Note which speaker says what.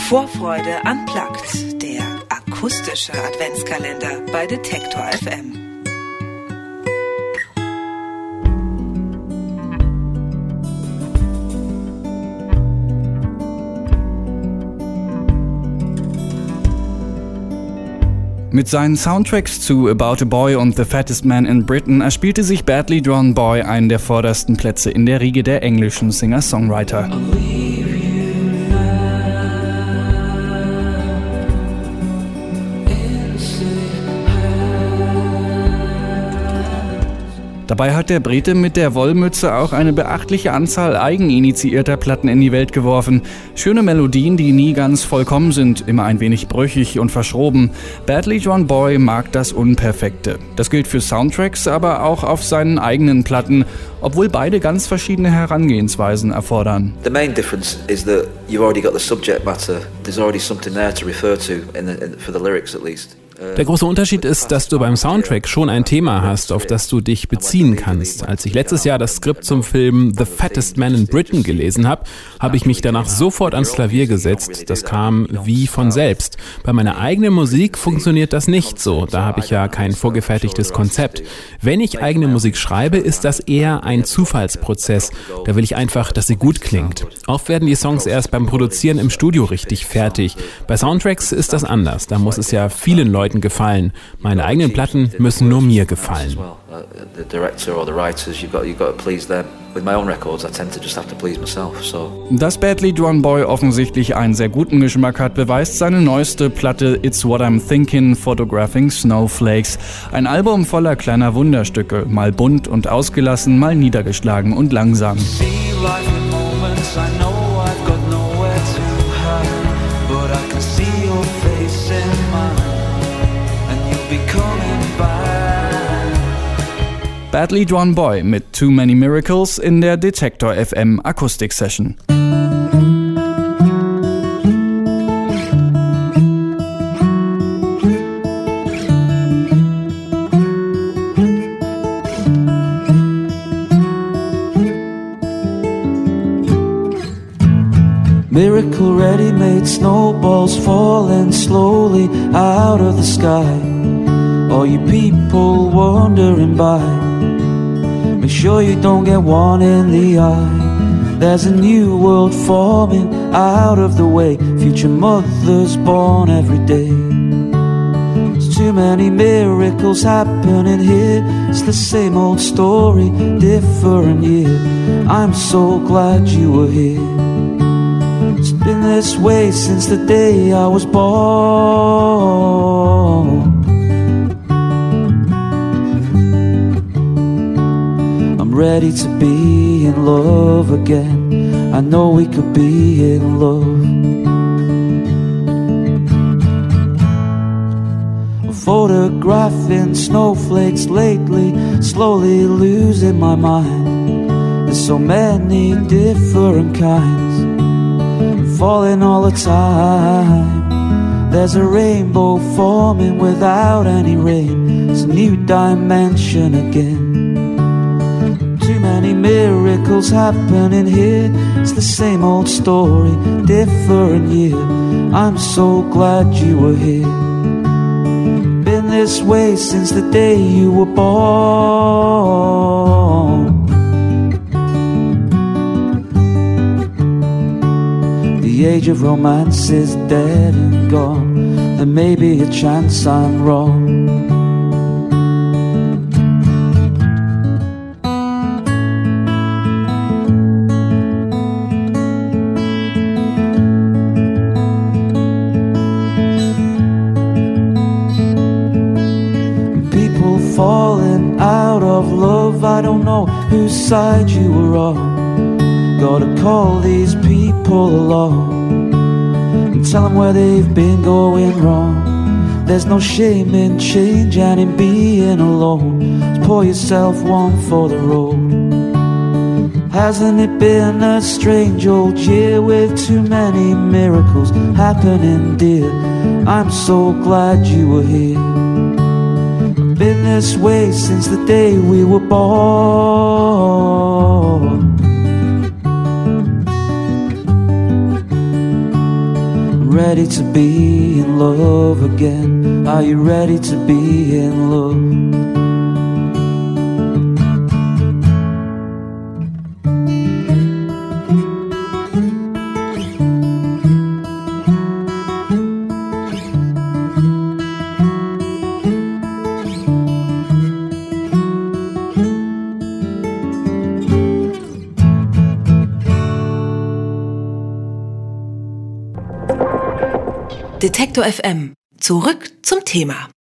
Speaker 1: Vorfreude unplugged, der akustische Adventskalender bei Detektor FM.
Speaker 2: Mit seinen Soundtracks zu About a Boy und The Fattest Man in Britain erspielte sich Badly Drawn Boy einen der vordersten Plätze in der Riege der englischen Singer-Songwriter. Dabei hat der Brite mit der Wollmütze auch eine beachtliche Anzahl eigeninitiierter Platten in die Welt geworfen. Schöne Melodien, die nie ganz vollkommen sind, immer ein wenig brüchig und verschroben. Badly Drawn Boy mag das Unperfekte. Das gilt für Soundtracks, aber auch auf seinen eigenen Platten, obwohl beide ganz verschiedene Herangehensweisen erfordern.
Speaker 3: The main difference is that you've already got the subject matter. There's already something there to refer to for the lyrics at least.
Speaker 4: Der große Unterschied ist, dass du beim Soundtrack schon ein Thema hast, auf das du dich beziehen kannst. Als ich letztes Jahr das Skript zum Film The Fattest Man in Britain gelesen habe, habe ich mich danach sofort ans Klavier gesetzt. Das kam wie von selbst. Bei meiner eigenen Musik funktioniert das nicht so. Da habe ich ja kein vorgefertigtes Konzept. Wenn ich eigene Musik schreibe, ist das eher ein Zufallsprozess. Da will ich einfach, dass sie gut klingt. Oft werden die Songs erst beim Produzieren im Studio richtig fertig. Bei Soundtracks ist das anders. Da muss es ja vielen Leuten gefallen. Meine eigenen Platten müssen nur mir gefallen.
Speaker 2: Dass Badly Drawn Boy offensichtlich einen sehr guten Geschmack hat, beweist seine neueste Platte It's What I'm Thinking, Photographing Snowflakes. Ein Album voller kleiner Wunderstücke, mal bunt und ausgelassen, mal niedergeschlagen und langsam. Badly Drawn Boy mit Too Many Miracles in der Detektor FM Akustik Session.
Speaker 5: Miracle ready-made snowballs falling slowly out of the sky. All you people wandering by, make sure you don't get one in the eye. There's a new world forming out of the way, future mothers born every day. There's too many miracles happening here. It's the same old story, different year. I'm so glad you were here. It's been this way since the day I was born. I'm ready to be in love again. I know we could be in love. I'm photographing snowflakes lately, slowly losing my mind. There's so many different kinds, falling all the time. There's a rainbow forming without any rain. It's a new dimension again. Too many miracles happening here. It's the same old story, different year. I'm so glad you were here. Been this way since the day you were born. The age of romance is dead and gone. There may be a chance I'm wrong. People falling out of love, I don't know whose side you were on. Gotta call these people along and tell them where they've been going wrong. There's no shame in change and in being alone. Just pour yourself one for the road. Hasn't it been a strange old year with too many miracles happening, dear? I'm so glad you were here. I've been this way since the day we were born. ready to be in love again? Are you ready to be in love?
Speaker 1: Detektor FM. Zurück zum Thema.